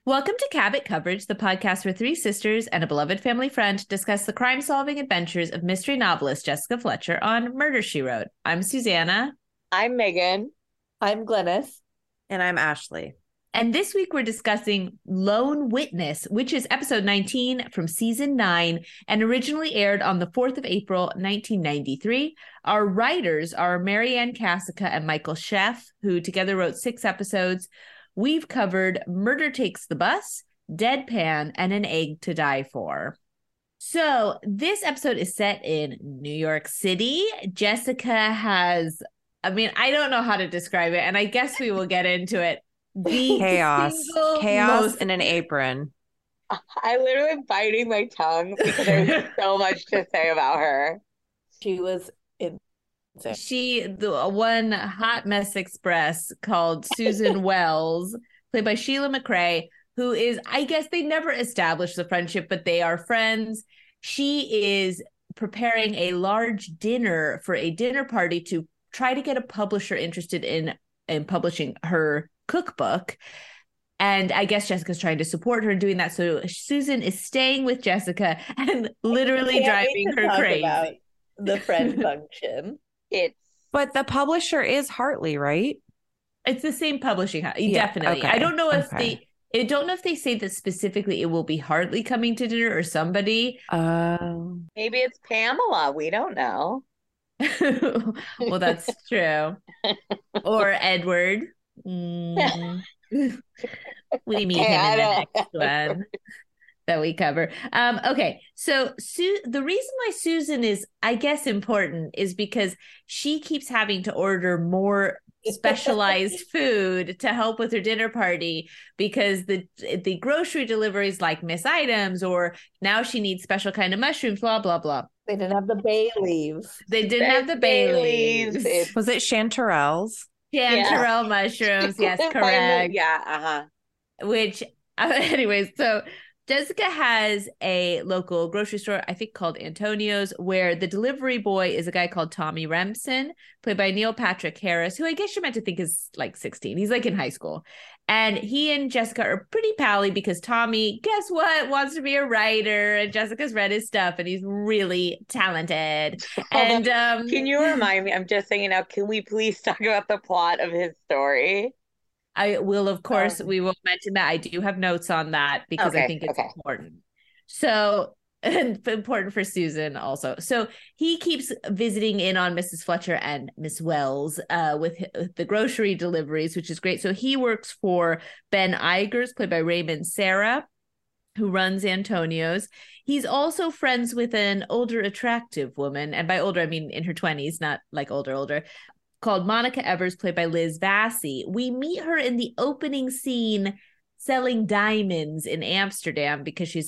Welcome to Cabot Coverage, the podcast where three sisters and a beloved family friend discuss the crime-solving adventures of mystery novelist Jessica Fletcher on Murder, She Wrote. I'm Susanna. I'm Megan. I'm Glennis. And I'm Ashley. And this week we're discussing Lone Witness, which is episode 19 from season 9 and originally aired on the 4th of April, 1993. Our writers are Marianne Cassica and Michael Sheff, who together wrote 6 episodes. We've covered Murder Takes the Bus, Deadpan, and An Egg to Die For. So this episode is set in New York City. Jessica has, I don't know how to describe it, and I guess we will get into it. The Chaos in an apron. I literally am biting my tongue because there's so much to say about her. She was the one hot mess express called Susan Wells, played by Sheila McRae, who is, I guess they never established the friendship, but they are friends. She is preparing a large dinner for a dinner party to try to get a publisher interested in publishing her cookbook. And I guess Jessica's trying to support her in doing that. So Susan is staying with Jessica and literally driving her crazy. About the friend function. But the publisher is Hartley, right? It's the same publishing house. Yeah, definitely. Okay. I don't know if they say that specifically it will be Hartley coming to dinner or somebody. Maybe it's Pamela. We don't know. Well, that's true. Or Edward. We meet him in the next one that we cover. Okay, so the reason why Susan is, I guess, important is because she keeps having to order more specialized food to help with her dinner party because the grocery deliveries like miss items, or now she needs special kind of mushrooms, blah, blah, blah. They didn't have the bay leaves. They didn't have the bay leaves. Was it chanterelles? Chanterelle mushrooms, yes, correct. Which, anyways, so Jessica has a local grocery store, I think called Antonio's, where the delivery boy is a guy called Tommy Remsen, played by Neil Patrick Harris, who I guess you're meant to think is like 16. He's like in high school. And he and Jessica are pretty pally because Tommy, guess what, wants to be a writer, and Jessica's read his stuff and he's really talented. And can you remind me, I'm just saying now, can we please talk about the plot of his story? I will, of course, we will mention that. I do have notes on that because I think it's important. So, and important for Susan also. So he keeps visiting in on Mrs. Fletcher and Miss Wells with the grocery deliveries, which is great. So he works for Ben Igers, played by Raymond Serra, who runs Antonio's. He's also friends with an older, attractive woman. And by older, I mean in her 20s, not like older, called Monica Evers, played by Liz Vassy. We meet her in the opening scene selling diamonds in Amsterdam because she's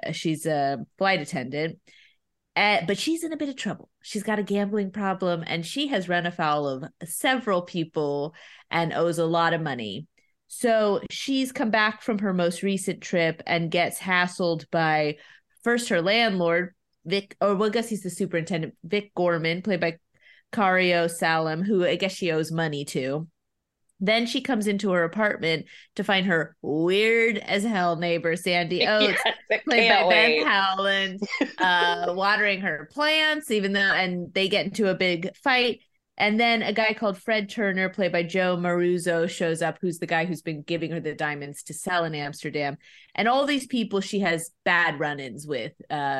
a flight attendant. But she's in a bit of trouble. She's got a gambling problem and she has run afoul of several people and owes a lot of money. So she's come back from her most recent trip and gets hassled by first her landlord, Vic, or I guess he's the superintendent, Vic Gorman, played by Cario Salem, who I guess she owes money to. Then she comes into her apartment to find her weird as hell neighbor, Sandy Oates, played by Beth Howland, watering her plants, and they get into a big fight. And then a guy called Fred Turner, played by Joe Maruzzo, shows up, who's the guy who's been giving her the diamonds to sell in Amsterdam. And all these people she has bad run-ins with.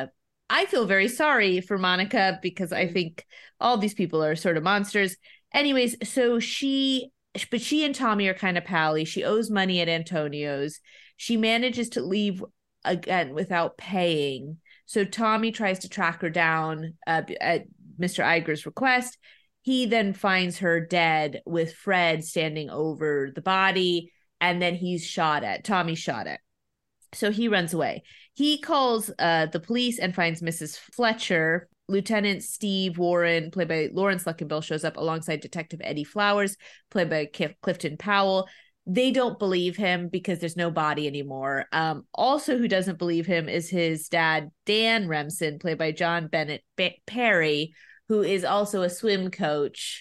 I feel very sorry for Monica because I think all these people are sort of monsters. Anyways, so she and Tommy are kind of pally. She owes money at Antonio's. She manages to leave again without paying. So Tommy tries to track her down at Mr. Iger's request. He then finds her dead with Fred standing over the body, and then Tommy's shot at. So he runs away. He calls the police and finds Mrs. Fletcher. Lieutenant Steve Warren, played by Lawrence Luckinbill, shows up alongside Detective Eddie Flowers, played by Clifton Powell. They don't believe him because there's no body anymore. Also, who doesn't believe him is his dad, Dan Remsen, played by John Bennett Perry, who is also a swim coach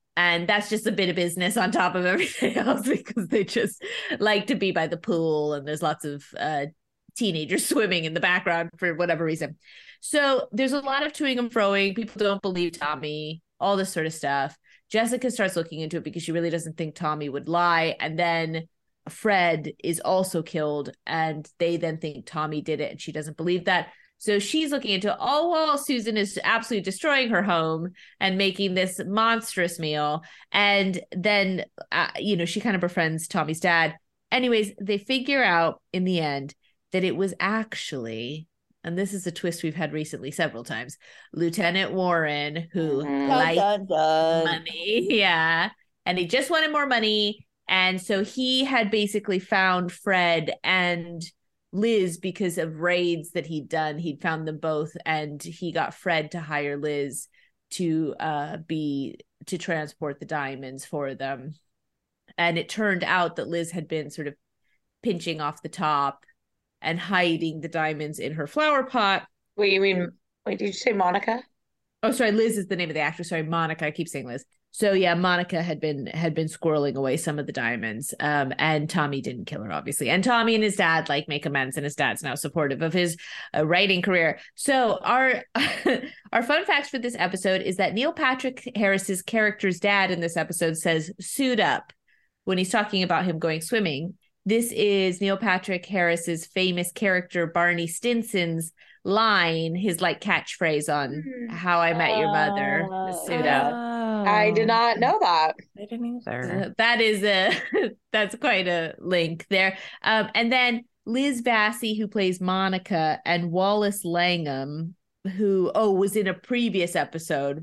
And that's just a bit of business on top of everything else because they just like to be by the pool and there's lots of teenagers swimming in the background for whatever reason. So there's a lot of toing and froing. People don't believe Tommy, all this sort of stuff. Jessica starts looking into it because she really doesn't think Tommy would lie. And then Fred is also killed and they then think Tommy did it and she doesn't believe that. So she's looking into, oh, well, Susan is absolutely destroying her home and making this monstrous meal. And then, she kind of befriends Tommy's dad. Anyways, they figure out in the end that it was actually, and this is a twist we've had recently several times, Lieutenant Warren, who liked money. Yeah. And he just wanted more money. And so he had basically found Fred and Liz because of raids that he'd done. He'd found them both and he got Fred to hire Liz to transport the diamonds for them. And it turned out that Liz had been sort of pinching off the top and hiding the diamonds in her flower pot. Wait, did you say Monica? Oh, sorry, Liz is the name of the actress. Sorry, Monica. I keep saying Liz. So yeah, Monica had been squirreling away some of the diamonds. And Tommy didn't kill her, obviously. And Tommy and his dad make amends, and his dad's now supportive of his writing career. So our our fun fact for this episode is that Neil Patrick Harris's character's dad in this episode says "suit up" when he's talking about him going swimming. This is Neil Patrick Harris's famous character Barney Stinson's line, his catchphrase on How I Met Your Mother, the suit up. I did not know that. I didn't either. That is that's quite a link there. And then Liz Vassy, who plays Monica, and Wallace Langham, who was in a previous episode.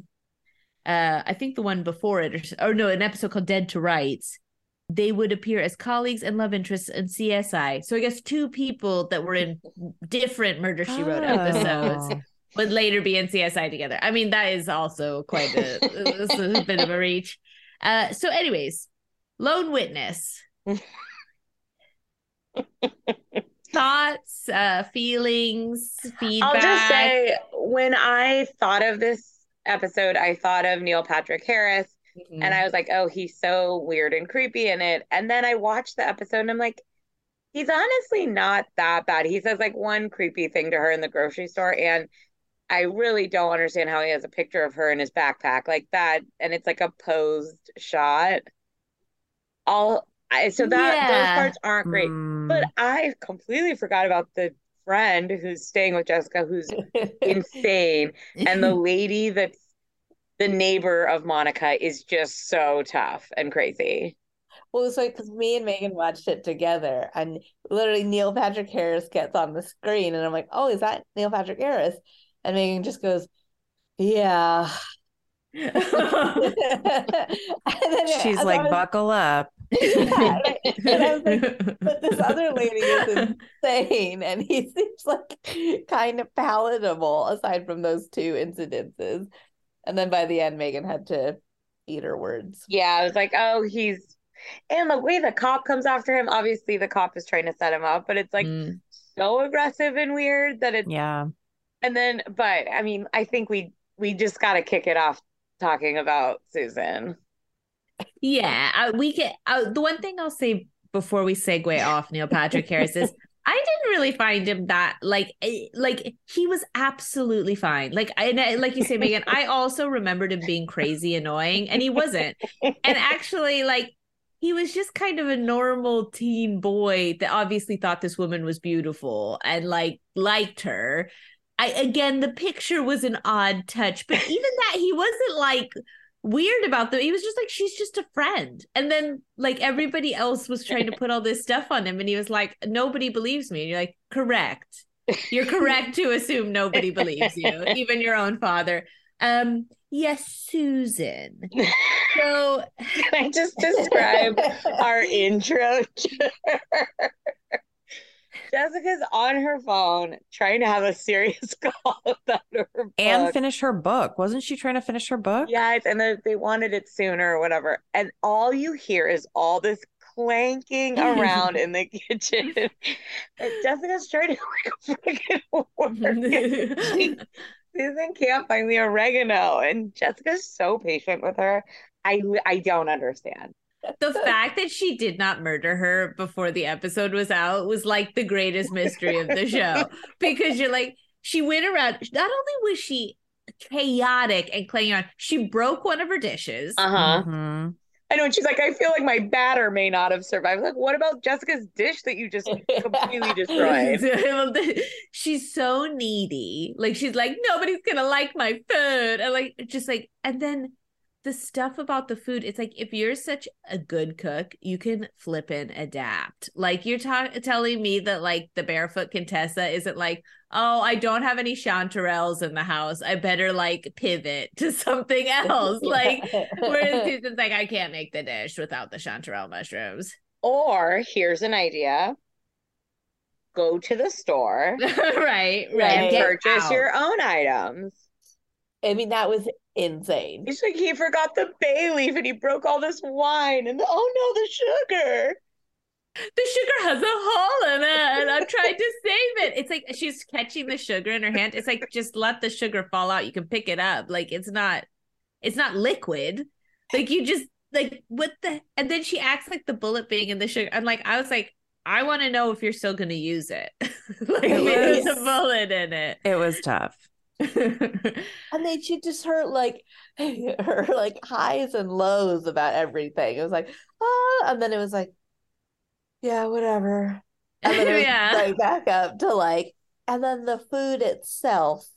I think the one before it, an episode called Dead to Rights. They would appear as colleagues and love interests in CSI. So I guess two people that were in different Murder, She Wrote episodes would later be in CSI together. I mean, that is also quite a bit of a reach. So anyways, Lone Witness. Thoughts, feelings, feedback? I'll just say, when I thought of this episode, I thought of Neil Patrick Harris. Mm-hmm. And I was like, oh, he's so weird and creepy in it. And then I watched the episode and I'm like, he's honestly not that bad. He says one creepy thing to her in the grocery store. And I really don't understand how he has a picture of her in his backpack like that. And it's a posed shot. Those parts aren't great. But I completely forgot about the friend who's staying with Jessica, who's insane. And the lady that's the neighbor of Monica is just so tough and crazy. Well, it's because me and Megan watched it together, and literally Neil Patrick Harris gets on the screen, and I'm like, "Oh, is that Neil Patrick Harris?" And Megan just goes, "Yeah." And then she's like, "Buckle up." Yeah, and I was like, but this other lady is insane, and he seems kind of palatable aside from those two incidences. And then by the end, Megan had to eat her words. Yeah, I was like, oh, and the way the cop comes after him, obviously the cop is trying to set him up, but it's so aggressive and weird that it's... Yeah. And then, but I mean, I think we just got to kick it off talking about Susan. Yeah, we get the one thing I'll say before we segue off Neil Patrick Harris is I didn't really find him that he was absolutely fine. Like you say, Megan, I also remembered him being crazy annoying, and he wasn't. And actually, he was just kind of a normal teen boy that obviously thought this woman was beautiful and liked her. Again, the picture was an odd touch, but even that, he wasn't weird about them. He was just she's just a friend. And then everybody else was trying to put all this stuff on him, and he was like, nobody believes me. And you're like, correct. You're correct to assume nobody believes you, even your own father. Yes, Susan. So can I just describe our intro to her? Jessica's on her phone trying to have a serious call about her book. And finish her book. Wasn't she trying to finish her book? Yes, and they wanted it sooner or whatever. And all you hear is all this clanking around in the kitchen. And Jessica's trying to freaking work. Susan can't find the oregano. And Jessica's so patient with her. I don't understand. The fact that she did not murder her before the episode was out was like the greatest mystery of the show, because you're like, she went around, not only was she chaotic and clinging on, she broke one of her dishes. Mm-hmm. I know. And she's like, I feel like my batter may not have survived. Like, what about Jessica's dish that you just completely destroyed? She's so needy. Like, she's like, nobody's going to like my food. And like, just like, and then the stuff about the food, it's like, if you're such a good cook, you can flip and adapt. Like, you're telling me that like the barefoot Contessa isn't like, oh, I don't have any chanterelles in the house, I better like pivot to something else. Like, whereas Susan's like, I can't make the dish without the chanterelle mushrooms. Or here's an idea. Go to the store. right. And purchase your own items. I mean, that was insane. He's like, he forgot the bay leaf and he broke all this wine. And oh no, the sugar. The sugar has a hole in it and I'm trying to save it. It's like she's catching the sugar in her hand. It's like, just let the sugar fall out. You can pick it up. Like, it's not liquid. Like, you just like, what the, and then she acts like the bullet being in the sugar. I'm like, I was like, I want to know if you're still going to use it. Like, there's a bullet in it. It was tough. And then she just her highs and lows about everything. It was like, and then it was like, yeah, whatever. And then it was right back up to like, and then the food itself.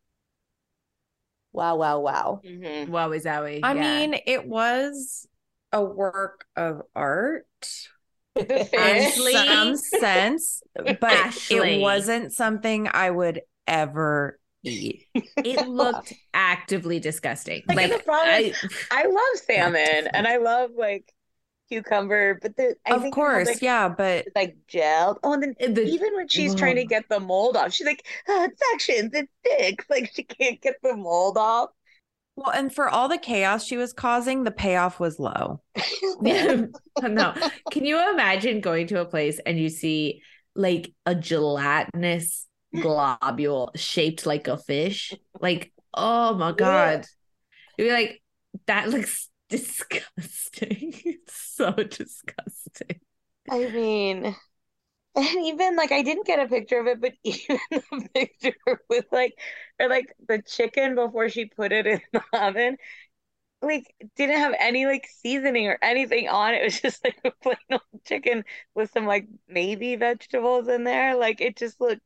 Wow. Mm-hmm. Wowie zowie. I mean, it was a work of art in some sense, but it wasn't something I would ever eat. It looked actively disgusting. Like I love salmon and I love like cucumber, but of course, but like gelled. Oh, and then even when she's trying to get the mold off, she's like, it sections, it sticks. Like, she can't get the mold off. Well, and for all the chaos she was causing, the payoff was low. No. Can you imagine going to a place and you see like a gelatinous globule shaped like a fish? Like, oh my God. You'd be like, that looks disgusting. It's so disgusting. I mean, and even like, I didn't get a picture of it, but even the picture with like, or like the chicken before she put it in the oven, like, didn't have any like seasoning or anything on it. It was just like a plain old chicken with some like maybe vegetables in there. Like, it just looked.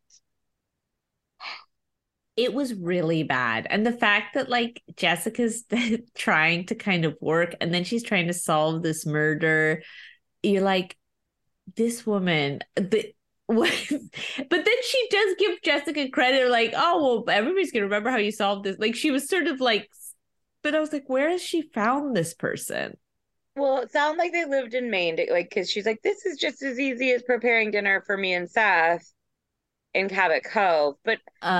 It was really bad. And the fact that like Jessica's trying to kind of work and then she's trying to solve this murder, you're like, this woman, but then she does give Jessica credit, like, oh, well, everybody's gonna remember how you solved this. Like, she was sort of like, but I was like, where has she found this person? Well, it sounded like they lived in Maine, like, because she's like, this is just as easy as preparing dinner for me and Seth in Cabot Cove. But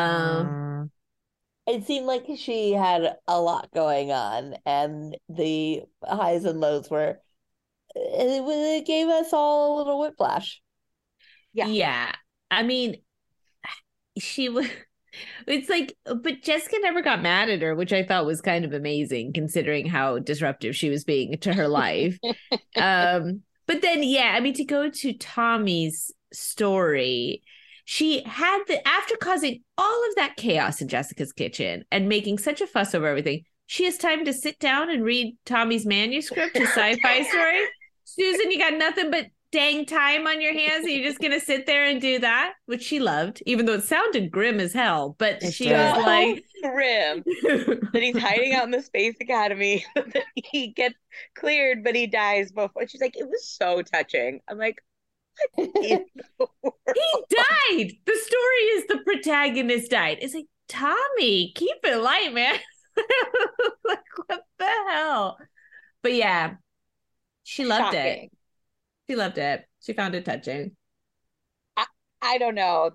it seemed like she had a lot going on, and the highs and lows were, it gave us all a little whiplash. Yeah. I mean, she was, it's like, but Jessica never got mad at her, which I thought was kind of amazing considering how disruptive she was being to her life. But then, I mean, to go to Tommy's story, she had after causing all of that chaos in Jessica's kitchen and making such a fuss over everything, she has time to sit down and read Tommy's manuscript, his sci-fi story. Susan, you got nothing but dang time on your hands and you're just gonna sit there and do that, which she loved, even though it sounded grim as hell. But she was like, grim that he's hiding out in the Space Academy, that he gets cleared but he dies before. She's like, it was so touching. I'm like, what in the world? He died. The story is the protagonist died. It's like, Tommy, keep it light, man. Like, what the hell? But yeah, she loved it. She loved it. She found it touching. I don't know.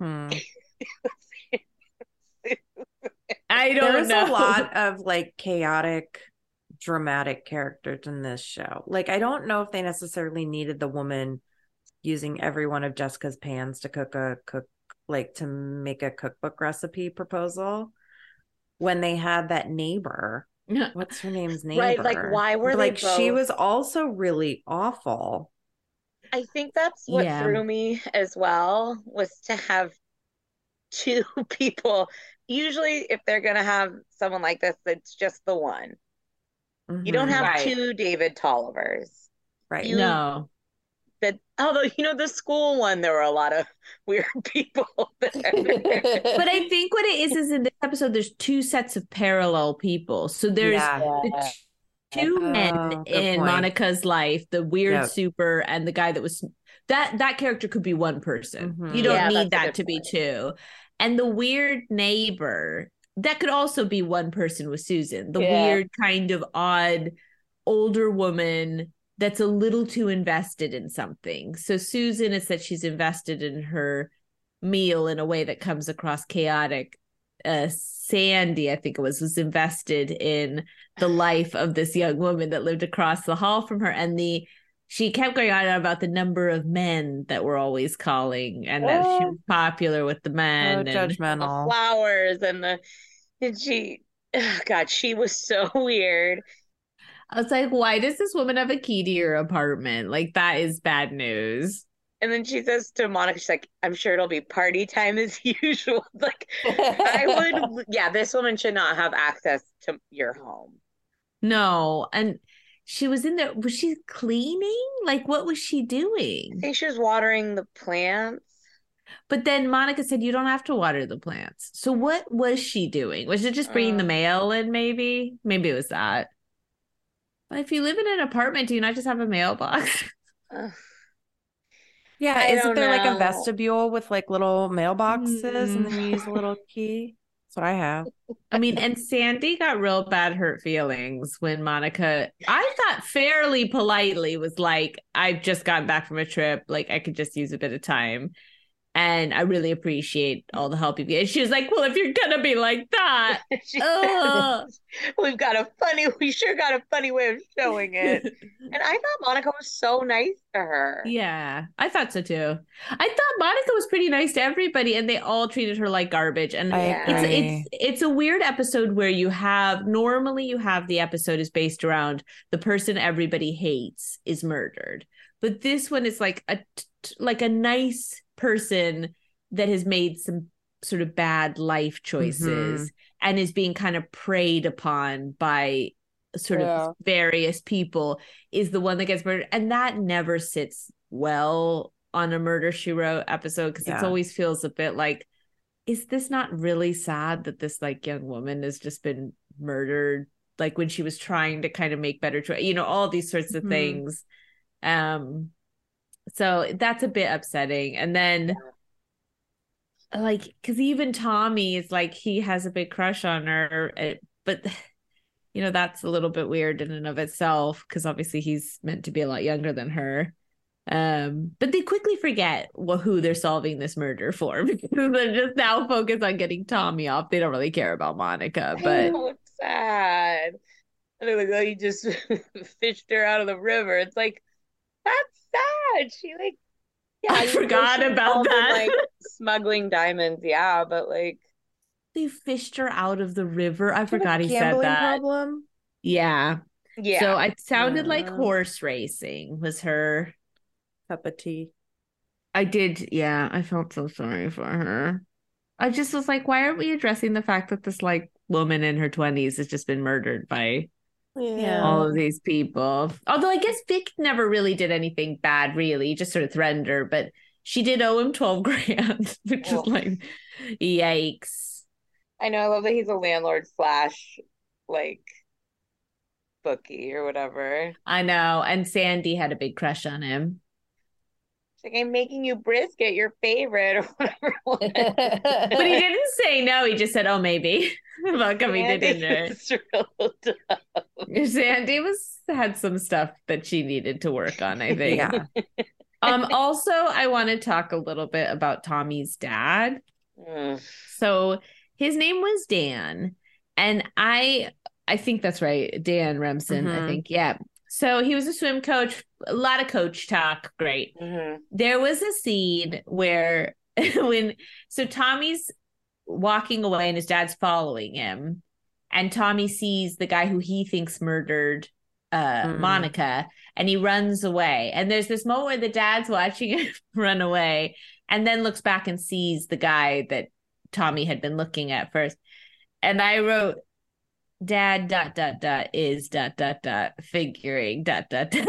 I don't know. There's a lot of like chaotic, dramatic characters in this show. Like, I don't know if they necessarily needed the woman using every one of Jessica's pans to make a cookbook recipe proposal when they had that neighbor what's her name's neighbor? Right, like why were they both... She was also really awful. I think that's what threw me as well, was to have two people. Usually if they're gonna have someone like this, it's just the one. You don't have two David Tollivers. Right. No. Although, the school one, there were a lot of weird people there. But I think what it is in this episode, there's two sets of parallel people. So there's the two men in Monica's life, the weird super and the guy that was that character could be one person. You don't need that to be two. And the weird neighbor, that could also be one person with Susan. The weird kind of odd older woman that's a little too invested in something. So Susan, it's that she's invested in her meal in a way that comes across chaotic. Sandy, I think it was invested in the life of this young woman that lived across the hall from her. And she kept going on about the number of men that were always calling, and that she was popular with the men. Judgmental. The flowers and she, oh God, she was so weird. I was like, why does this woman have a key to your apartment? Like, that is bad news. And then she says to Monica, she's like, I'm sure it'll be party time as usual. Like, this woman should not have access to your home. No. And she was in there. Was she cleaning? Like, what was she doing? I think she was watering the plants. But then Monica said, you don't have to water the plants. So what was she doing? Was it just bringing the mail in, maybe? Maybe it was that. But if you live in an apartment, do you not just have a mailbox? Isn't there like a vestibule with like little mailboxes and then you use a little key? That's what I have. I mean, and Sandy got real bad hurt feelings when Monica, I thought fairly politely, was like, I've just gotten back from a trip. Like, I could just use a bit of time. And I really appreciate all the help you get. And she was like, well, if you're going to be like that. We sure got a funny way of showing it. And I thought Monica was so nice to her. Yeah, I thought so too. I thought Monica was pretty nice to everybody, and they all treated her like garbage. And it's a weird episode where normally you have the episode is based around the person everybody hates is murdered. But this one is like a nice person that has made some sort of bad life choices and is being kind of preyed upon by sort of various people, is the one that gets murdered. And that never sits well on a Murder, She Wrote episode, because it always feels a bit like, is this not really sad that this like young woman has just been murdered? Like when she was trying to kind of make better choice, all these sorts of things. So that's a bit upsetting. And then like, because even Tommy is like, he has a big crush on her, but that's a little bit weird in and of itself, because obviously he's meant to be a lot younger than her. But they quickly forget who they're solving this murder for, because they're just now focused on getting Tommy off. They don't really care about Monica. But so sad. And they're like, oh, you just fished her out of the river. It's like, that's sad. She like, I forgot about that. Like smuggling diamonds, but like they fished her out of the river. I forgot he said that. Problem. Yeah. So it sounded like horse racing was her cup of tea. I did. Yeah, I felt so sorry for her. I just was like, why aren't we addressing the fact that this like woman in her 20s has just been murdered by all of these people? Although I guess Vic never really did anything bad, really. He just sort of threatened her, but she did owe him 12 grand, which is like, yikes. I know. I love that he's a landlord / like bookie or whatever. I know. And Sandy had a big crush on him. She's like, I'm making you brisket, your favorite, or whatever. But he didn't say no. He just said, oh, maybe about coming to dinner. Sandy had some stuff that she needed to work on, I think. Also, I want to talk a little bit about Tommy's dad. So his name was Dan, and I think that's right, Dan Remsen. I think, So he was a swim coach, a lot of coach talk. Great. There was a scene where so Tommy's walking away and his dad's following him. and Tommy sees the guy who he thinks murdered Monica, and he runs away. And there's this moment where the dad's watching him run away and then looks back and sees the guy that Tommy had been looking at first. And I wrote, Dad ... is ... figuring ... it ...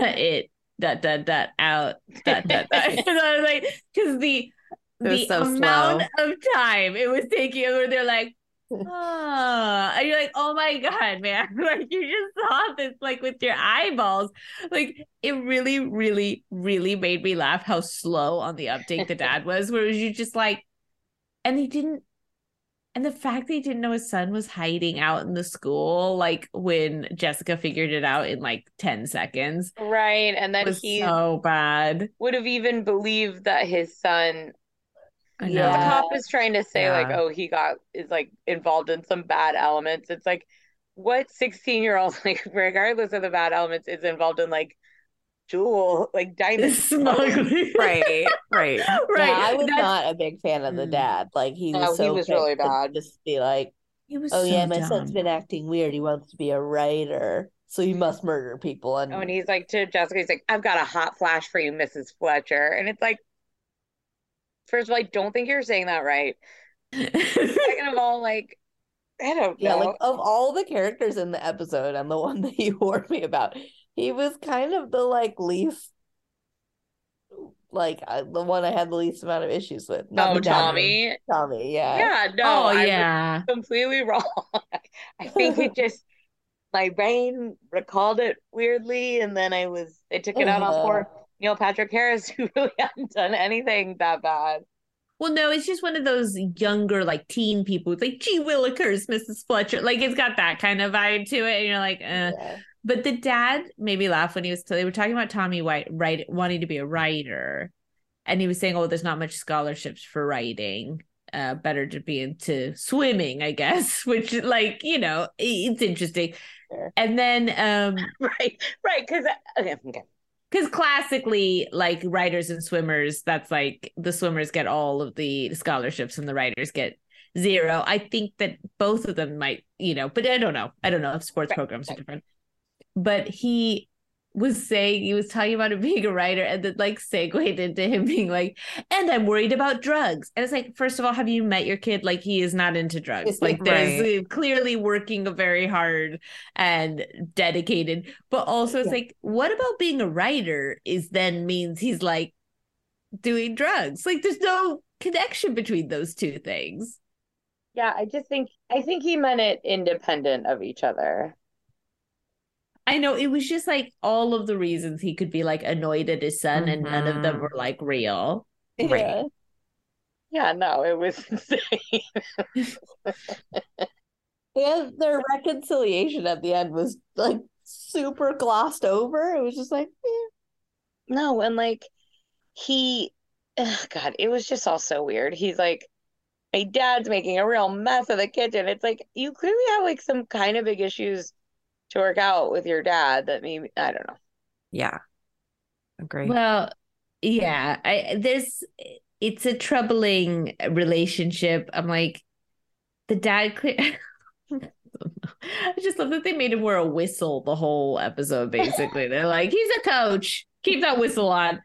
out ... And I was like, because the amount of time it was taking, where they're like, and you're like, oh my God, man. Like, you just saw this like with your eyeballs. Like, it really, really, really made me laugh how slow on the uptake the dad was, where you just like, and the fact that he didn't know his son was hiding out in the school, like when Jessica figured it out in like 10 seconons. Right. And then he so bad. Would have even believed that his son, the cop is trying to say like, oh, he is like involved in some bad elements. It's like, what 16-year-old, like regardless of the bad elements, is involved in like jewel, like diamond smuggling? right. Yeah, I was not a big fan of the dad. Like he was really bad. Just be like, my son's been acting weird. He wants to be a writer, so he must murder people. And he's like to Jessica, he's like, I've got a hot flash for you, Mrs. Fletcher. And it's like, first of all, I don't think you're saying that right. Second of all, like, I don't know. Yeah, like of all the characters in the episode, and the one that you warned me about, he was kind of the like least, like the one I had the least amount of issues with. Not Tommy. Tommy, yeah. Yeah, no, I was completely wrong. I think it just, my brain recalled it weirdly, and then I took it out on poor Neil Patrick Harris, who really hadn't done anything that bad. Well, no, it's just one of those younger, like teen people. It's like, gee willikers, Mrs. Fletcher. Like, it's got that kind of vibe to it. And you're like, Yeah. But the dad made me laugh when they were talking about Tommy White wanting to be a writer. And he was saying, oh, there's not much scholarships for writing. Better to be into swimming, I guess, which, like, you know, it's interesting. Sure. And then right, because because classically, like writers and swimmers, that's like the swimmers get all of the scholarships and the writers get zero. I think that both of them might, you know, but I don't know if sports programs are different. But he was talking about him being a writer, and then like segued into him being like, and I'm worried about drugs. And it's like, first of all, have you met your kid? Like, he is not into drugs. Like, there's clearly working very hard and dedicated. But also it's like, what about being a writer means he's like doing drugs? Like, there's no connection between those two things. Yeah, I think he meant it independent of each other. I know, it was just like all of the reasons he could be like annoyed at his son, and none of them were like real. Yeah. Right. Yeah, no, it was insane. And their reconciliation at the end was like super glossed over. It was just like, No, and like God, it was just all so weird. He's like, my dad's making a real mess of the kitchen. It's like, you clearly have like some kind of big issues to work out with your dad that maybe, I don't know. Yeah. Agree. Well, yeah, it's a troubling relationship. I'm like, the dad I just love that they made him wear a whistle the whole episode, basically. They're like, he's a coach. Keep that whistle on.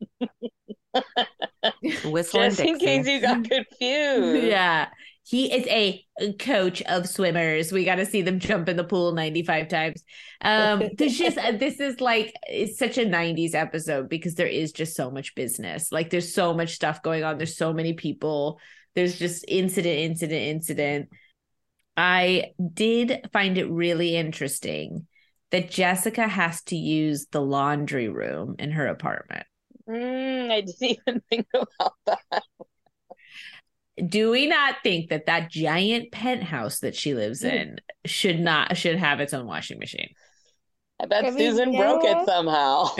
Whistle just in case you got confused. Yeah. He is a coach of swimmers. We got to see them jump in the pool 95 times. This is like, it's such a 90s episode because there is just so much business. Like, there's so much stuff going on. There's so many people. There's just incident. I did find it really interesting that Jessica has to use the laundry room in her apartment. I didn't even think about that. Do we not think that giant penthouse that she lives in should have its own washing machine? I bet Susan broke it somehow.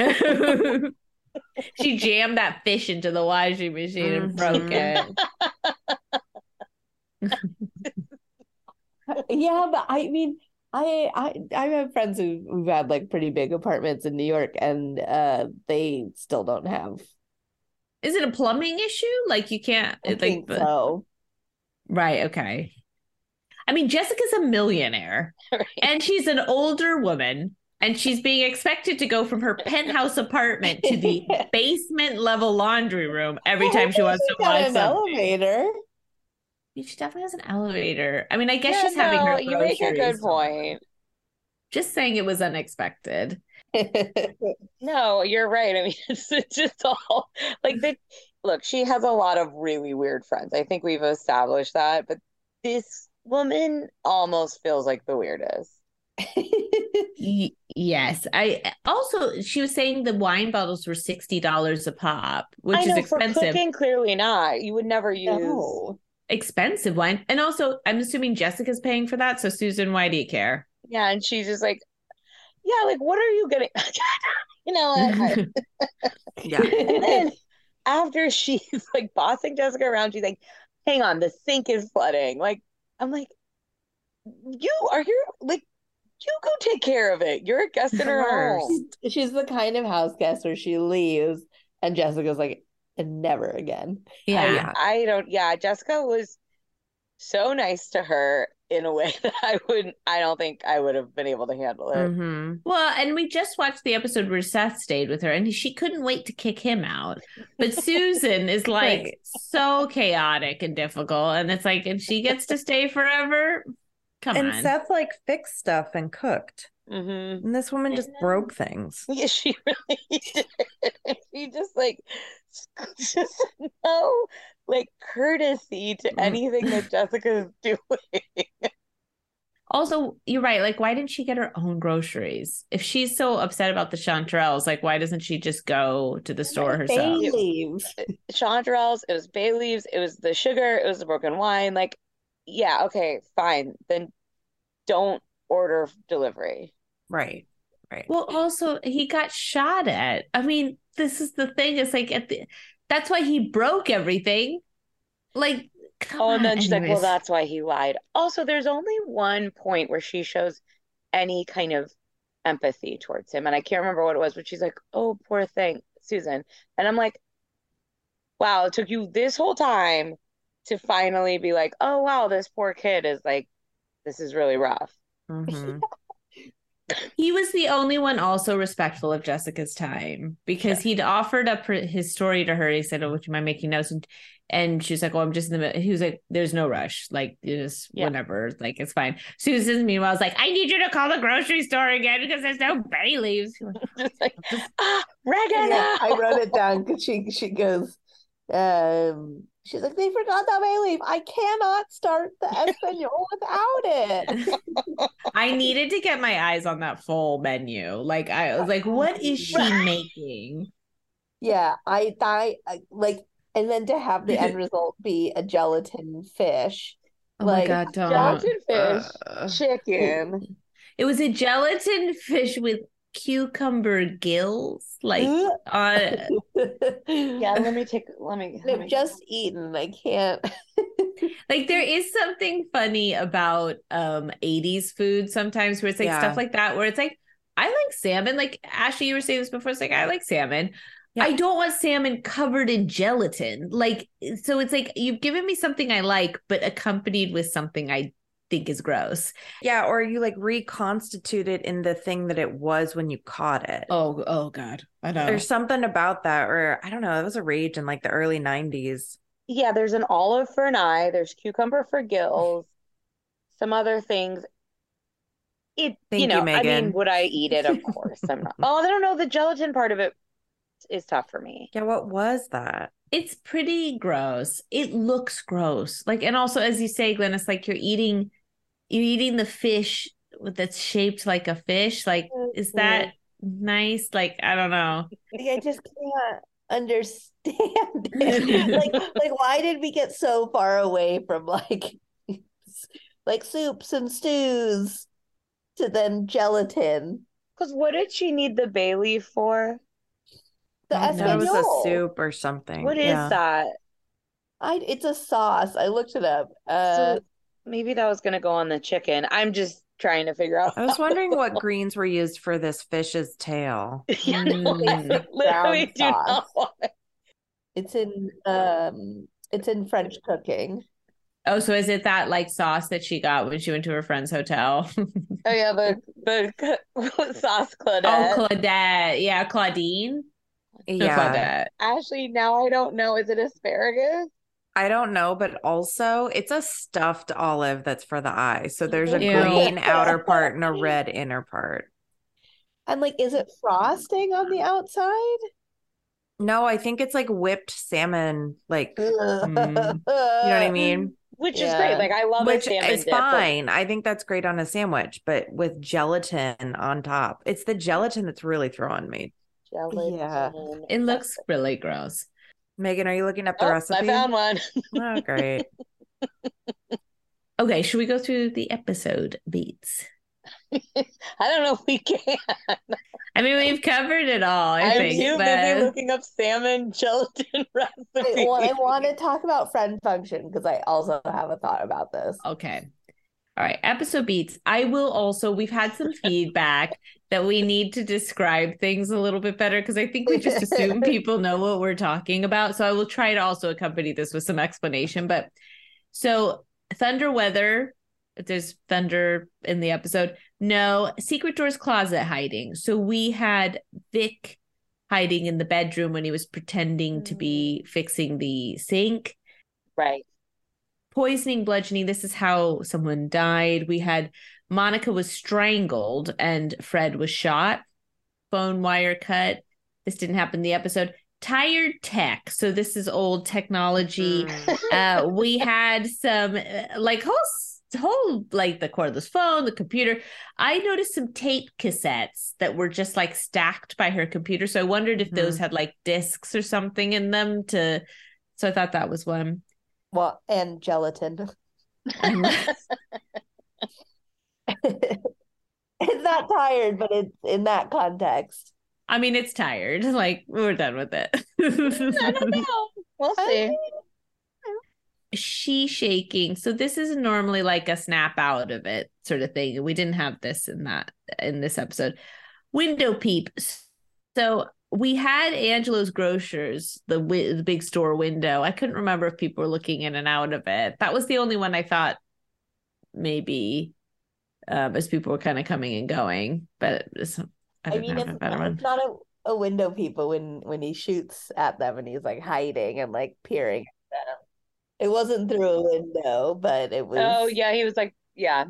She jammed that fish into the washing machine and broke it. Yeah, but I mean, I have friends who've had like pretty big apartments in New York, and they still don't have. Is it a plumbing issue? Like, you can't? I think so. Right. Okay. I mean, Jessica's a millionaire and she's an older woman and she's being expected to go from her penthouse apartment to the basement level laundry room every time she wants to watch something. Elevator. She definitely has an elevator. I mean, I guess she's having her groceries. You make a good point. Just saying it was unexpected. No, you're right. I mean, it's just all like look, she has a lot of really weird friends. I think we've established that, but this woman almost feels like the weirdest. Yes. She was saying the wine bottles were $60 a pop, which is expensive. For cooking, clearly not. You would never use expensive wine. And also, I'm assuming Jessica's paying for that. So Susan, why do you care? Yeah, and she's just like, yeah, like, what are you getting? You know, yeah. And then after she's like bossing Jessica around, she's like, hang on, the sink is flooding. Like, I'm like, you are here, like, you go take care of it. You're a guest in her home. She's the kind of house guest where she leaves and Jessica's like, never again. Yeah. Jessica was so nice to her in a way that I don't think I would have been able to handle it. Mm-hmm. Well, and we just watched the episode where Seth stayed with her and she couldn't wait to kick him out. But Susan is like so chaotic and difficult. And it's like, and she gets to stay forever. Come on. And Seth like fixed stuff and cooked. Mm-hmm. And this woman just broke things. Yeah, she really did. She just like, just no like courtesy to anything that Jessica's doing. Also, you're right. Like, why didn't she get her own groceries? If she's so upset about the chanterelles, like, why doesn't she just go to the store herself? Bay leaves. Chanterelles, it was bay leaves, it was the sugar, it was the broken wine. Like, yeah, okay, fine. Then don't order delivery. Right. Well, also, he got shot at. I mean, this is the thing. It's like that's why he broke everything. Like, come on. And then she's like, well, that's why he lied. Also, there's only one point where she shows any kind of empathy towards him. And I can't remember what it was, but she's like, oh, poor thing, Susan. And I'm like, wow, it took you this whole time to finally be like, oh, wow, this poor kid is like, this is really rough. Mm-hmm. He was the only one also respectful of Jessica's time because he'd offered up his story to her. He said, oh, would you mind making notes? And she's like, oh, I'm just in the middle. He was like, there's no rush. Like, just whenever, like, it's fine. Susan, meanwhile, was like, I need you to call the grocery store again because there's no bay leaves. Just like, Regan. Yeah, I wrote it down because she goes, she's like, they forgot that bay leaf. I cannot start the Espanol without it. I needed to get my eyes on that full menu. Like, I was like, what is she making? Yeah, I like, and then to have the end result be a gelatin fish. Oh my God, don't. Gelatin fish, chicken. It was a gelatin fish with cucumber gills, like yeah. I've just eaten. I can't. Like, there is something funny about 80s food sometimes where it's like stuff like that where it's like, I like salmon. Like, Ashley, you were saying this before. It's like, I like salmon. Yeah. I don't want salmon covered in gelatin. Like, so it's like you've given me something I like, but accompanied with something I think is gross. Yeah, or you like reconstitute it in the thing that it was when you caught it. Oh God. I know. There's something about that, or I don't know, it was a rage in like the early 90s. Yeah, there's an olive for an eye, there's cucumber for gills, some other things. Thank you, Megan. I mean, would I eat it? Of course. I'm not. Oh, I don't know. The gelatin part of it is tough for me. Yeah, what was that? It's pretty gross. It looks gross. Like, and also, as you say, Glenn, it's like you're eating the fish that's shaped like a fish. Like, is that nice? Like, I don't know. I just can't understand it. like why did we get so far away from like soups and stews to then gelatin? Because what did she need the bay leaf for? The Espanol. It was a soup or something. What is that? It's a sauce. I looked it up. So maybe that was going to go on the chicken. I'm just trying to figure out. I was wondering what greens were used for this fish's tail. Yeah, no, literally do not want it. It's in French cooking. Oh, so is it that like sauce that she got when she went to her friend's hotel? Oh yeah, the sauce Claudette. Oh, Claudette. Yeah, Claudine. Yeah. No, Claudette. Ashley, now I don't know. Is it asparagus? I don't know, but also it's a stuffed olive that's for the eye. So there's a green outer part and a red inner part. And like, is it frosting on the outside? No, I think it's like whipped salmon, like you know what I mean? Which is great. Like I love Which a salmon is dip, fine. I think that's great on a sandwich, but with gelatin on top. It's the gelatin that's really throwing me. Gelatin. Yeah. It looks really gross. Megan, are you looking up the recipe? I found one. Oh, great. Okay, should we go through the episode beats? I don't know if we can. I mean, we've covered it all, I think. I'm too busy looking up salmon gelatin recipes. Well, I want to talk about friend function because I also have a thought about this. Okay. All right. Episode beats. I will also, we've had some feedback that we need to describe things a little bit better because I think we just assume people know what we're talking about. So I will try to also accompany this with some explanation. But so thunder weather, if there's thunder in the episode, no. Secret Door's closet hiding. So we had Vic hiding in the bedroom when he was pretending to be fixing the sink. Right. Poisoning, bludgeoning. This is how someone died. We had Monica was strangled and Fred was shot. Phone wire cut. This didn't happen in the episode. Tired tech. So this is old technology. We had some like whole like the cordless phone, the computer. I noticed some tape cassettes that were just like stacked by her computer. So I wondered if those had like discs or something in them so I thought that was one. Well, and gelatin. It's not tired, but it's in that context. I mean, it's tired. Like, we're done with it. I don't know. We'll see. She shaking. So this is normally like a snap out of it sort of thing. We didn't have this in this episode. Window peep. So we had Angelo's Grocers, the big store window. I couldn't remember if people were looking in and out of it. That was the only one I thought maybe as people were kind of coming and going. But I mean, it's not a window peep, but when he shoots at them and he's like hiding and like peering at them. It wasn't through a window, but it was. Oh, yeah. He was like, yeah.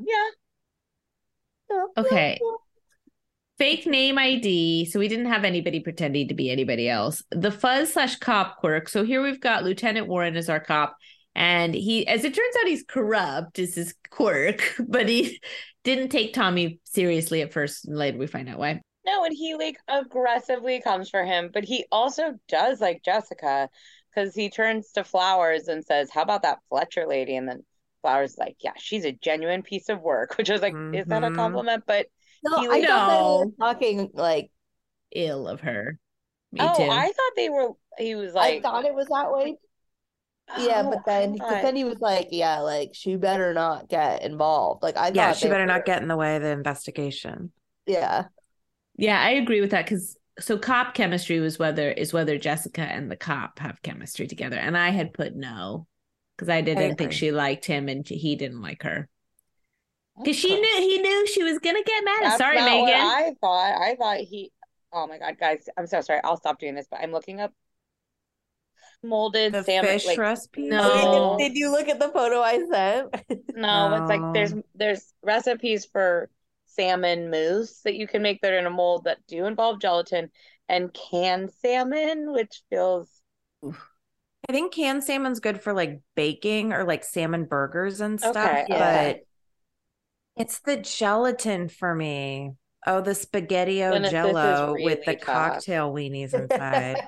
Okay. Fake name ID. So we didn't have anybody pretending to be anybody else. The fuzz/cop quirk. So here we've got Lieutenant Warren as our cop. And he, as it turns out, he's corrupt is his quirk, but he didn't take Tommy seriously at first. And later we find out why. No, and he like aggressively comes for him, but he also does like Jessica because he turns to Flowers and says, how about that Fletcher lady? And then Flowers is like, yeah, she's a genuine piece of work, which I was like, is that a compliment? But no, I thought they were talking like ill of her. Me too. I thought he was like, I thought it was that way. Yeah, but then he was like, yeah, like she better not get involved. Like I thought she better not get in the way of the investigation. Yeah. Yeah, I agree with that because so cop chemistry is whether Jessica and the cop have chemistry together, and I had put no because I didn't think she liked him and he didn't like her because he knew she was gonna get mad. That's sorry, not Megan. What I thought he. Oh my God, guys, I'm so sorry. I'll stop doing this, but I'm looking up molded the salmon fish recipe. No, did you look at the photo I sent? No, it's like there's recipes for salmon mousse that you can make that are in a mold that do involve gelatin and canned salmon, which feels. I think canned salmon's good for like baking or like salmon burgers and stuff, but it's the gelatin for me. Oh, the spaghetti-o jello really with the cocktail weenies inside.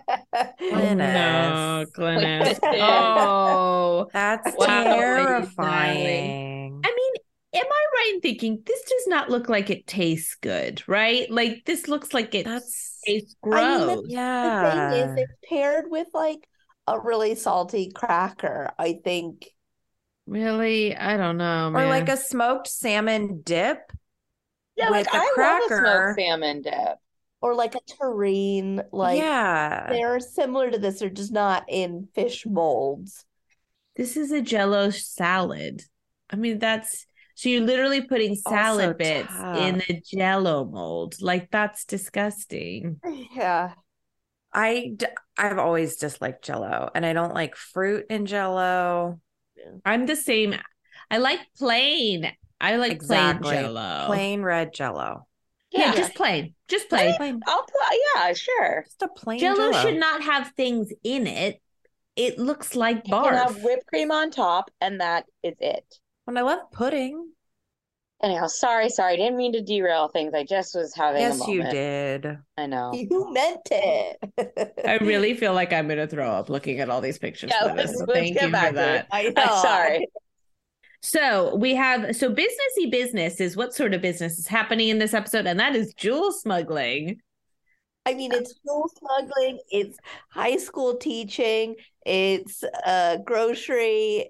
Glynis. Oh, that's terrifying. I mean, am I right in thinking this does not look like it tastes good, right? Like this looks like it tastes gross. I mean, the thing is, it's paired with like a really salty cracker, I think. Really? I don't know, man. Or like a smoked salmon dip. Yeah, with like a cracker. Love a smoked salmon dip. Or like a terrine. Like they're similar to this, they're just not in fish molds. This is a Jell-O salad. I mean, so you're literally putting salad bits in the Jell-O mold. Like, that's disgusting. Yeah. I've always disliked Jell-O, and I don't like fruit in Jell-O. I'm the same. I like plain. I like plain Jell-O. Plain red Jell-O. Yeah, just plain. Just plain. Yeah, sure. Just a plain Jell-O should not have things in it. It looks like barf. You have whipped cream on top, and that is it. And I love pudding. Anyhow, sorry. Didn't mean to derail things. I just was having a moment. Yes, you did. I know. You meant it. I really feel like I'm going to throw up looking at all these pictures. Yeah, let's thank you for that. I know. Sorry. So businessy business is what sort of business is happening in this episode, and that is jewel smuggling. I mean, it's jewel smuggling, it's high school teaching, it's grocerying,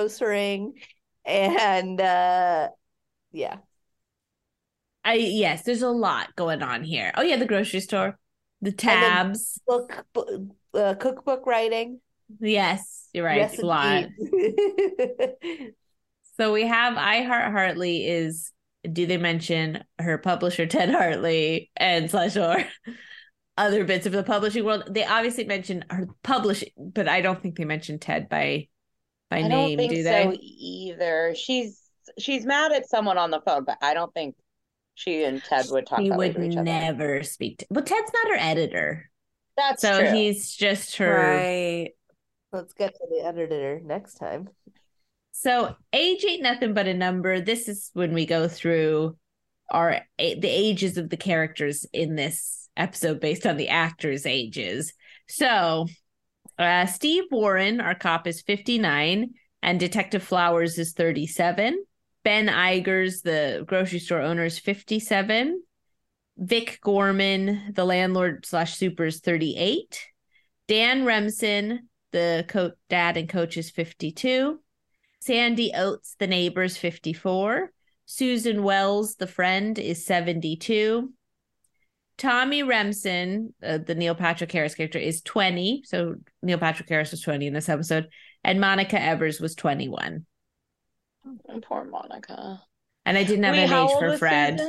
and yeah. Yes, there's a lot going on here. Oh yeah, the grocery store, the tabs, cookbook writing. Yes, you're right. It's a lot. So we have I Heart Hartley do they mention her publisher Ted Hartley and / other bits of the publishing world? They obviously mention her publishing, but I don't think they mention Ted by name. I don't think do they? So either. She's mad at someone on the phone, but I don't think she and Ted would talk. He would never speak. But Ted's not her editor. That's so true. He's just her. Right. Let's get to the editor next time. So age ain't nothing but a number. This is when we go through the ages of the characters in this episode based on the actors' ages. So Steve Warren, our cop, is 59, and Detective Flowers is 37. Ben Igers, the grocery store owner, is 57. Vic Gorman, the landlord / super, is 38. Dan Remsen, the dad and coach, is 52. Sandy Oates, the neighbor's 54. Susan Wells, the friend, is 72. Tommy Remsen, the Neil Patrick Harris character, is 20. So Neil Patrick Harris was 20 in this episode. And Monica Evers was 21. Oh, poor Monica. And I didn't have an age for Fred.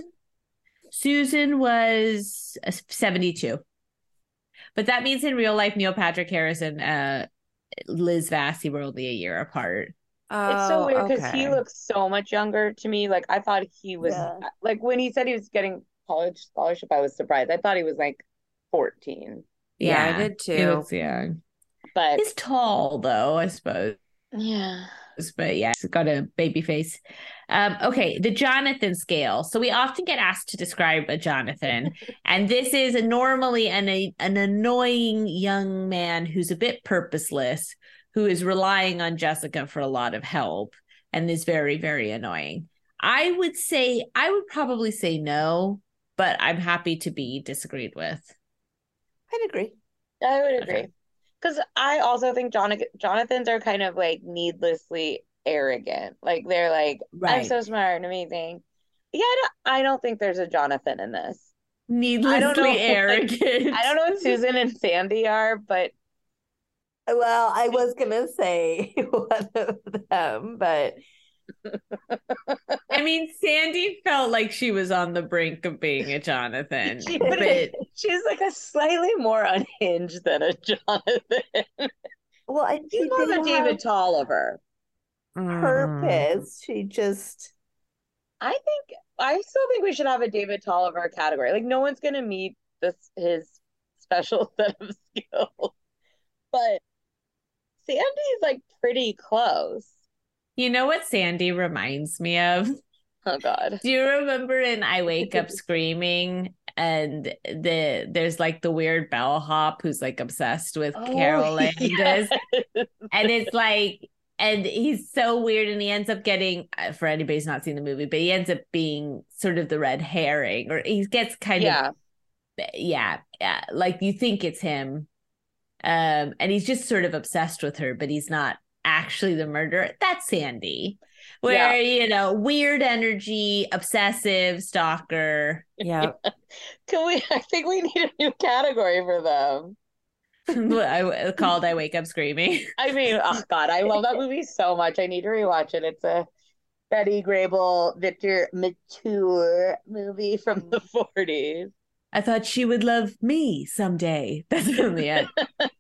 Susan was 72. But that means in real life, Neil Patrick Harris and Liz Vassy were only a year apart. It's so weird because he looks so much younger to me. Like, I thought he was like, when he said he was getting college scholarship, I was surprised. I thought he was like 14. Yeah, I did too. He looks young. But he's tall though, I suppose. Yeah. But yeah, he's got a baby face. Okay, the Jonathan scale. So we often get asked to describe a Jonathan. And this is normally an annoying young man who's a bit purposeless, who is relying on Jessica for a lot of help and is very, very annoying. I would probably say no, but I'm happy to be disagreed with. I'd agree. I would agree. Because I also think Jonathans are kind of like needlessly arrogant. Like, they're like, I'm so smart and amazing. Yeah, I don't think there's a Jonathan in this. Needlessly arrogant. I don't know what Susan and Sandy are, but well, I was gonna say one of them, but I mean, Sandy felt like she was on the brink of being a Jonathan. But she's like a slightly more unhinged than a Jonathan. Well, she's more of a David Tolliver. Purpose. She just. I still think we should have a David Tolliver category. Like, no one's gonna meet his special set of skills, but Sandy's like pretty close. You know what Sandy reminds me of? Oh God. Do you remember in I Wake Up Screaming, and there's like the weird bellhop who's like obsessed with Carol Landis? Yes. And it's like, and he's so weird, and he ends up getting, for anybody who's not seen the movie, but he ends up being sort of the red herring, or he gets kind of like you think it's him. And he's just sort of obsessed with her, but he's not actually the murderer. That's Sandy, where weird energy, obsessive, stalker. Yeah. I think we need a new category for them. I called I Wake Up Screaming. I mean, oh God, I love that movie so much. I need to rewatch it. It's a Betty Grable, Victor Mature movie from the 40s. I thought she would love me someday. That's from the end.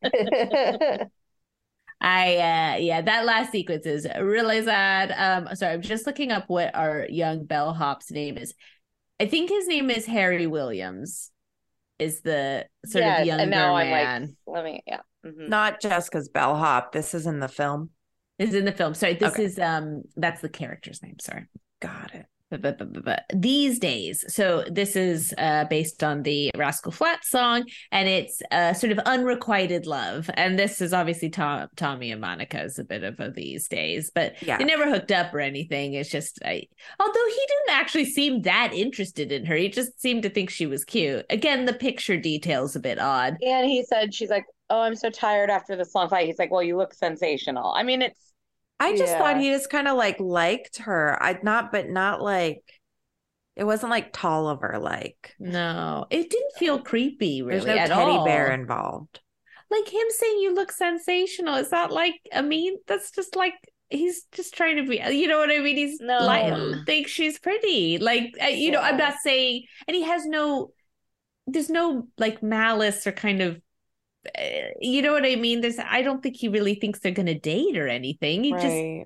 That last sequence is really sad. Sorry, I'm just looking up what our young bellhop's name is. I think his name is Harry Williams. Is the sort of younger and now man. Not Jessica's bellhop. This is in the film. Is in the film. Sorry, this is that's the character's name. Sorry. Got it. These days. So this is based on the Rascal Flatts song, and it's sort of unrequited love. And this is obviously Tommy and Monica is a bit of a these days, but they never hooked up or anything. It's just, although he didn't actually seem that interested in her, he just seemed to think she was cute. Again, the picture detail's a bit odd. And he said, she's like, oh, I'm so tired after this long fight. He's like, well, you look sensational. I mean, I just thought he just kind of liked her. But not like, it wasn't like Tolliver like. No, it didn't feel creepy really. There's no teddy bear involved. Like him saying you look sensational. Is that like, that's just like, he's just trying to be, you know what I mean? He's thinks she's pretty. Like, I'm not saying, and he has there's no like malice or kind of, you know what I mean? I don't think he really thinks they're going to date or anything. He just,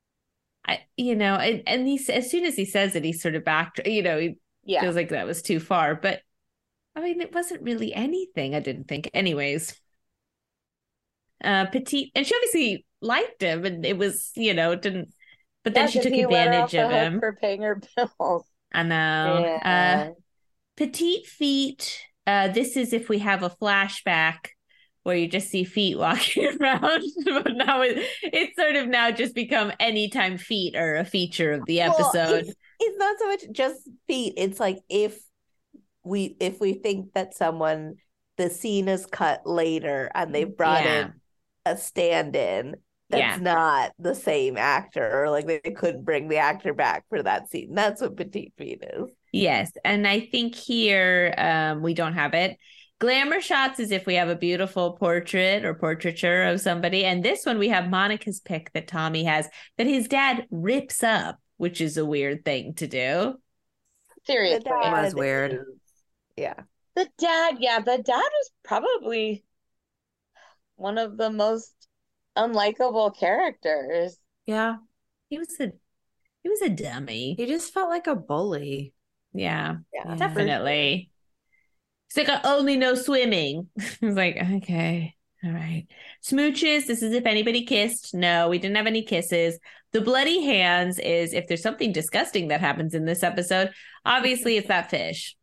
and he, as soon as he says it, he's sort of back, he feels like that was too far. But I mean, it wasn't really anything, I didn't think. Anyways, Petite, and she obviously liked him, and it was, didn't, but then she took advantage of him for paying her bills. I know. Yeah. Petite feet. This is if we have a flashback where you just see feet walking around. But now it's sort of now just become anytime feet are a feature of the episode. It's not so much just feet. It's like if we think that the scene is cut later and they brought in a stand-in that's not the same actor, or like they couldn't bring the actor back for that scene. That's what petite feet is. Yes. And I think here we don't have it. Glamour shots is if we have a beautiful portrait or portraiture of somebody. And this one we have Monica's pic that Tommy has that his dad rips up, which is a weird thing to do. Seriously. It was weird. Yeah. The dad is probably one of the most unlikable characters. Yeah. He was a dummy. He just felt like a bully. Yeah. Definitely. He's like, I only know swimming. I was like, okay, all right. Smooches, this is if anybody kissed. No, we didn't have any kisses. The bloody hands is if there's something disgusting that happens in this episode. Obviously, it's that fish.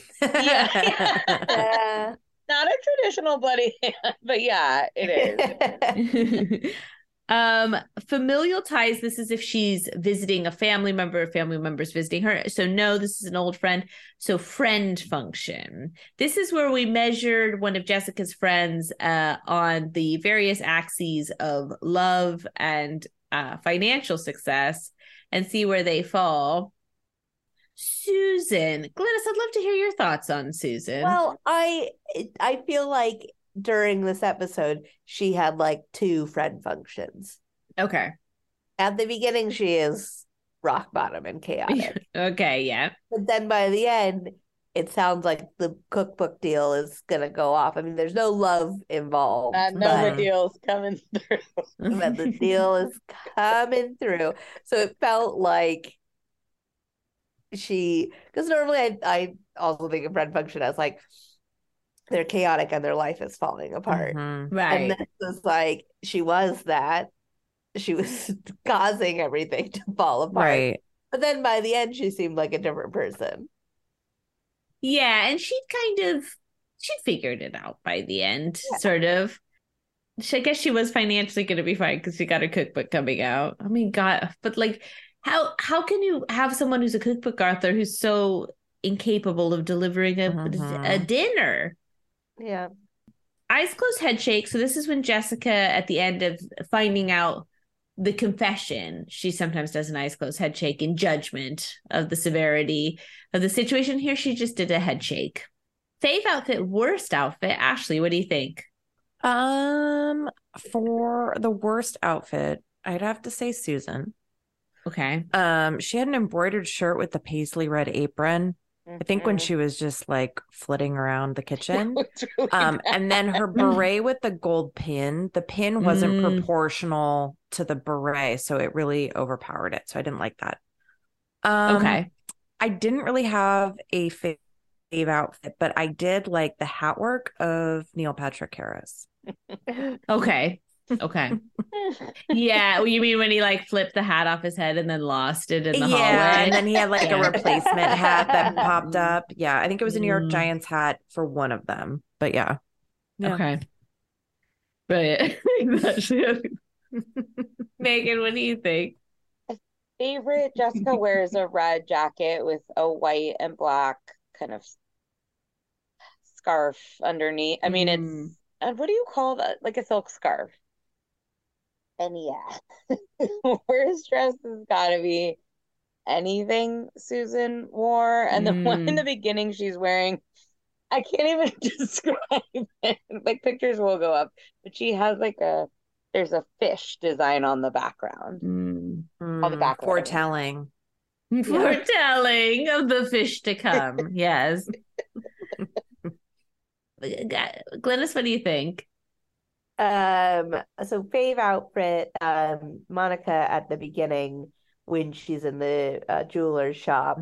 Yeah. Not a traditional bloody hand, but yeah, it is. Familial ties, this is if she's visiting a family member's visiting her. So no, this is an old friend. So friend function. This is where we measured one of Jessica's friends on the various axes of love and financial success and see where they fall. Susan, Glynis, I'd love to hear your thoughts on Susan. Well, I feel like during this episode, she had like two friend functions. Okay. At the beginning, she is rock bottom and chaotic. Okay, yeah. But then by the end, it sounds like the cookbook deal is going to go off. I mean, there's no love involved. The deal's coming through. But the deal is coming through. So it felt like because normally I also think of friend function as like, they're chaotic and their life is falling apart. Mm-hmm. Right. And this is like, she was causing everything to fall apart. Right. But then by the end, she seemed like a different person. Yeah. And she'd figured it out by the end, sort of. I guess she was financially going to be fine because she got a cookbook coming out. I mean, God, but like, how can you have someone who's a cookbook author who's so incapable of delivering a dinner? Yeah. Eyes closed, head shake. So this is when Jessica, at the end of finding out the confession, she sometimes does an eyes closed, head shake in judgment of the severity of the situation. Here, she just did a head shake. Fave outfit, worst outfit. Ashley, what do you think? For the worst outfit, I'd have to say Susan. Okay. She had an embroidered shirt with the paisley red apron. I think when she was just like flitting around the kitchen. Really and then her beret with the gold pin, the pin wasn't proportional to the beret, so it really overpowered it. So I didn't like that. Okay. I didn't really have a fave outfit, but I did like the hat work of Neil Patrick Harris. Okay. Okay. Yeah. You mean when he like flipped the hat off his head and then lost it in the hallway? And then he had like a replacement hat that popped up. Yeah. I think it was a New York Giants hat for one of them. But yeah. Okay. Brilliant. Megan, what do you think? Favorite, Jessica wears a red jacket with a white and black kind of scarf underneath. I mean, it's what do you call that? Like a silk scarf. And yeah, worst dress has got to be anything Susan wore. And the one in the beginning she's wearing, I can't even describe it. Like pictures will go up, but she has like there's a fish design on the background. On the back. Foretelling. Foretelling of the fish to come. Yes. Glynis, what do you think? So fave outfit, Monica at the beginning when she's in the jeweler's shop,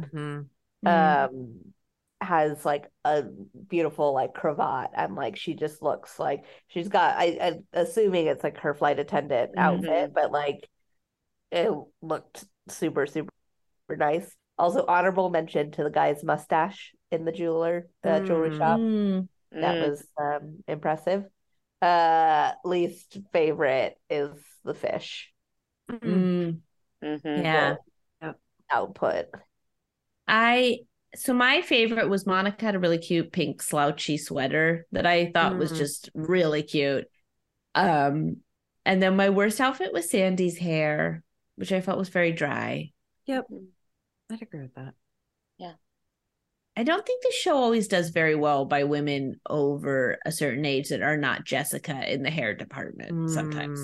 has like a beautiful like cravat, and like she just looks like she's got I'm assuming it's like her flight attendant outfit, but like it looked super nice. Also honorable mention to the guy's mustache in the jewelry shop. That was impressive. Least favorite is the fish. Yeah. Output. So my favorite was Monica had a really cute pink slouchy sweater that I thought was just really cute. And then my worst outfit was Sandy's hair, which I felt was very dry. Yep. I'd agree with that. Yeah. I don't think the show always does very well by women over a certain age that are not Jessica in the hair department sometimes.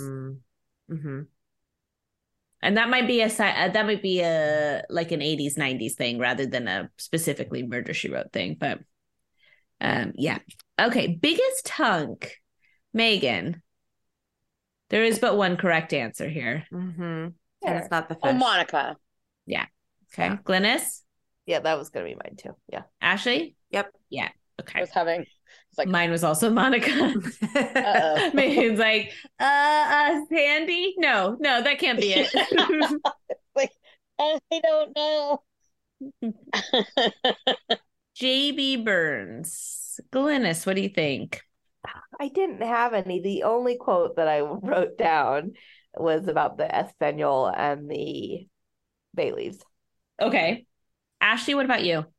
And that might be like an 80s 90s thing rather than a specifically Murder She Wrote thing, but yeah. Okay, biggest hunk. Megan. There is but one correct answer here. And it's not the fish. Oh, Monica. Yeah. Okay. Glynis? Yeah, that was gonna be mine too. Yeah. Ashley? Yep. Yeah. Okay. It's like mine was also Monica. Megan's like, Sandy? No, that can't be it. Like, I don't know. JB Burns. Glynis, what do you think? I didn't have any. The only quote that I wrote down was about the Espanol and the bay leaves. Okay. Ashley, what about you?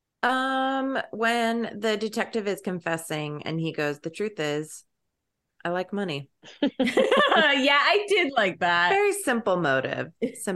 When the detective is confessing and he goes, the truth is, I like money. Yeah, I did like that. Very simple motive.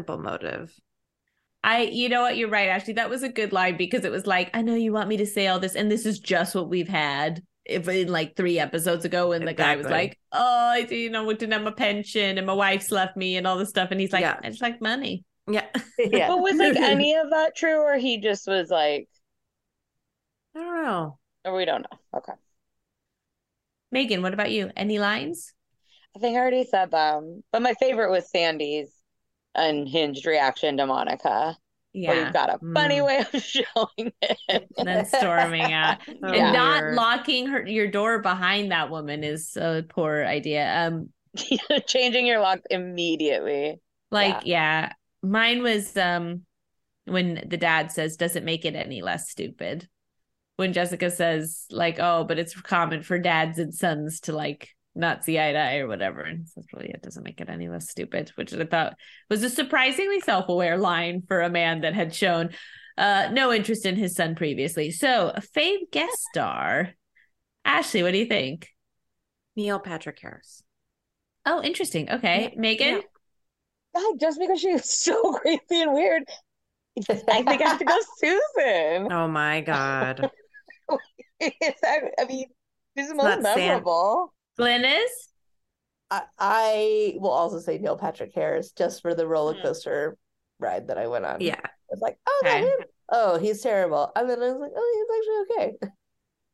You know what? You're right, Ashley. That was a good line because it was like, I know you want me to say all this, and this is just what we've had. If in like 3 episodes ago, when the guy was like, oh, I didn't have a pension and my wife's left me and all this stuff. And he's like, I just like money. Yeah. But was like any of that true, or he just was like, I don't know. Or we don't know. Okay. Megan, what about you? Any lines? I think I already said them. But my favorite was Sandy's unhinged reaction to Monica. Yeah. Where you've got a funny way of showing it. And then storming out. And not locking your door behind that woman is a poor idea. Changing your lock immediately. Mine was when the dad says, does it make it any less stupid? When Jessica says, like, oh, but it's common for dads and sons to like not see eye to eye or whatever. And so really, it doesn't make it any less stupid, which I thought was a surprisingly self-aware line for a man that had shown no interest in his son previously. So, a fave guest star. Ashley, what do you think? Neil Patrick Harris. Oh, interesting. Okay. Yeah. Megan? Yeah. Just because she was so creepy and weird, I think I have to go Susan. Oh my God. I mean, she's most memorable. Glynis? I will also say Neil Patrick Harris just for the roller coaster ride that I went on. Yeah. It's like, oh, that him? Oh, he's terrible. And then I was like, oh, he's actually okay.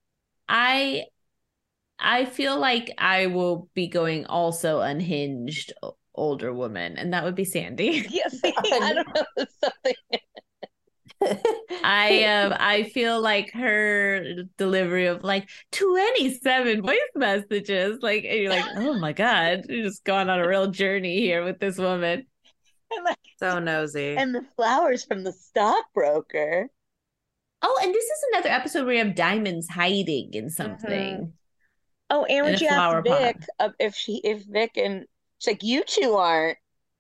I feel like I will be going also unhinged older woman, and that would be Sandy. Yes, I don't know, something. I feel like her delivery of like 27 voice messages, like, and you're like, oh my God, you're just going on a real journey here with this woman. And like, so nosy. And the flowers from the stockbroker. Oh, and this is another episode where you have Diamonds hiding in something. Oh, and when she asked Vic if Vic and she's like, you two aren't,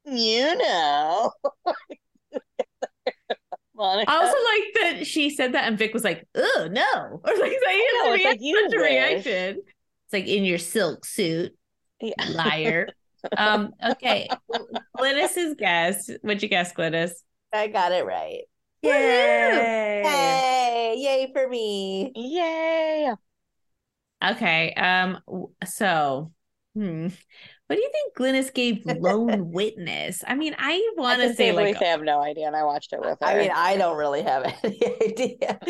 Monica. I also like that she said that and Vic was like, oh no. Or like, it's like such a reaction. It's like, in your silk suit, liar. Okay. Glynis's guess. What'd you guess, Glynis? I got it right. Yay. Hey, yay for me. Yay. Okay. So what do you think Glynis gave Lone Witness? I mean, I want to say like I have no idea, and I watched it with her. I mean, I don't really have any idea.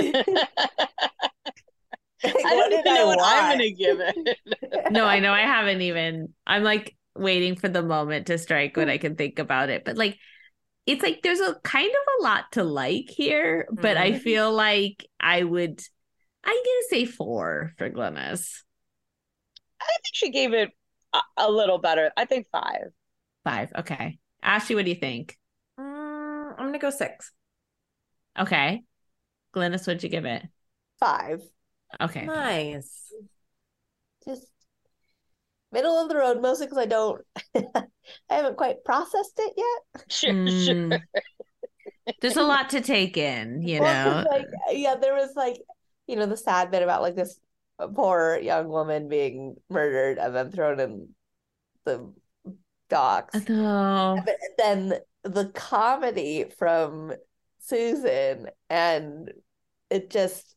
I don't even know what I'm going to give it. No, I know I haven't even. I'm like waiting for the moment to strike when I can think about it. But like, it's like there's a kind of a lot to like here, but I feel like I'm going to say 4 for Glynis. I think she gave it a little better. I think 5. 5. Okay. Ashley, what do you think? I'm going to go 6. Okay. Glynis, what'd you give it? 5. Okay. Nice. Just middle of the road, mostly because I haven't quite processed it yet. Sure. There's a lot to take in, you know. There was like, the sad bit about like this poor young woman being murdered and then thrown in the docks. Oh. But then the comedy from Susan, and it just,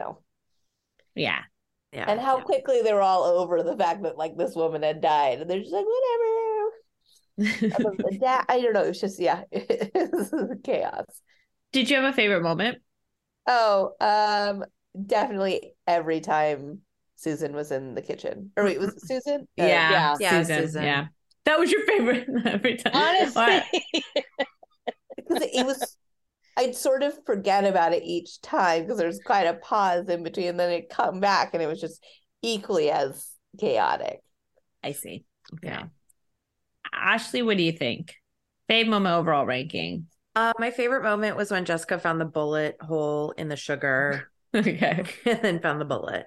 Yeah. And how quickly they were all over the fact that like this woman had died. And they're just like, whatever. I don't know. It was just, it was chaos. Did you have a favorite moment? Oh, definitely every time Susan was in the kitchen. Or wait, was it Susan? Yeah, Susan. Yeah. That was your favorite every time. Honestly. Because it was, I'd sort of forget about it each time because there's quite a pause in between, and then it'd come back and it was just equally as chaotic. I see. Okay. Yeah. Ashley, what do you think? Fave moment overall ranking. My favorite moment was when Jessica found the bullet hole in the sugar. Okay. And then found the bullet.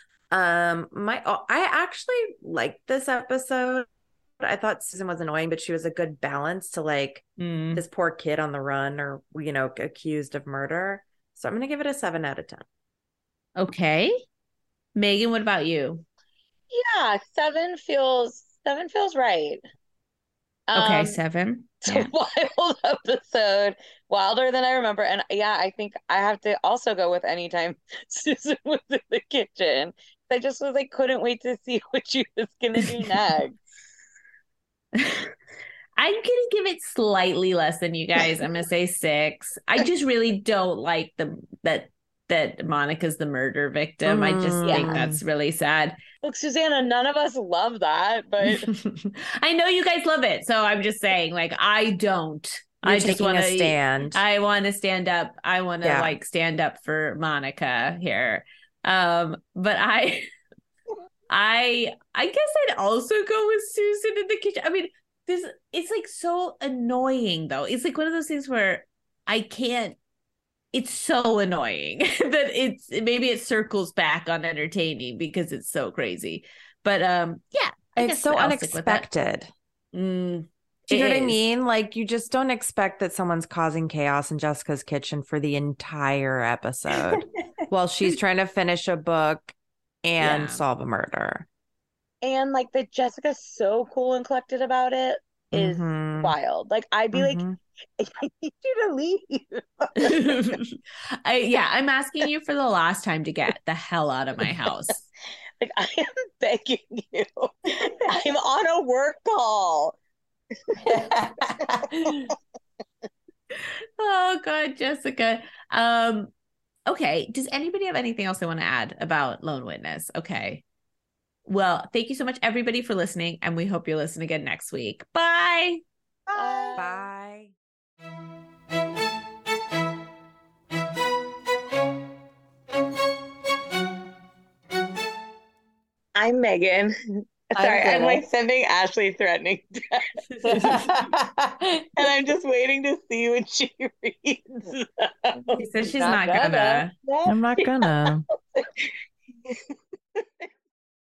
I actually liked this episode. I thought Susan was annoying, but she was a good balance to like this poor kid on the run or, accused of murder. So I'm going to give it a 7 out of 10. Okay. Megan, what about you? Yeah, 7 feels right. Okay, 7. It's a wild episode, wilder than I remember. And I think I have to also go with anytime Susan was in the kitchen. I just was like, couldn't wait to see what she was going to do next. I'm going to give it slightly less than you guys. I'm going to say 6. I just really don't like that Monica's the murder victim. I just think that's really sad. Look, Susanna, none of us love that, but I know you guys love it. So I'm just saying, like, I don't. I just want to stand. I want to stand up. I want to stand up for Monica here. But I guess I'd also go with Susan in the kitchen. I mean, it's like so annoying though. It's like one of those things where I can't. It's so annoying that maybe it circles back on entertaining because it's so crazy. But it's so unexpected. Do you know what I mean? Like, you just don't expect that someone's causing chaos in Jessica's kitchen for the entire episode while she's trying to finish a book and solve a murder. And like that Jessica's so cool and collected about it is wild. Like, I'd be like, I need you to leave. I'm asking you for the last time to get the hell out of my house. Like, I am begging you. I'm on a work call. Oh God, Jessica. Okay. Does anybody have anything else they want to add about Lone Witness? Okay. Well, thank you so much, everybody, for listening, and we hope you'll listen again next week. Bye. Bye. I'm Megan. Sorry, I'm like sending Ashley threatening text. And I'm just waiting to see when she reads them. She says she's not gonna. I'm not gonna.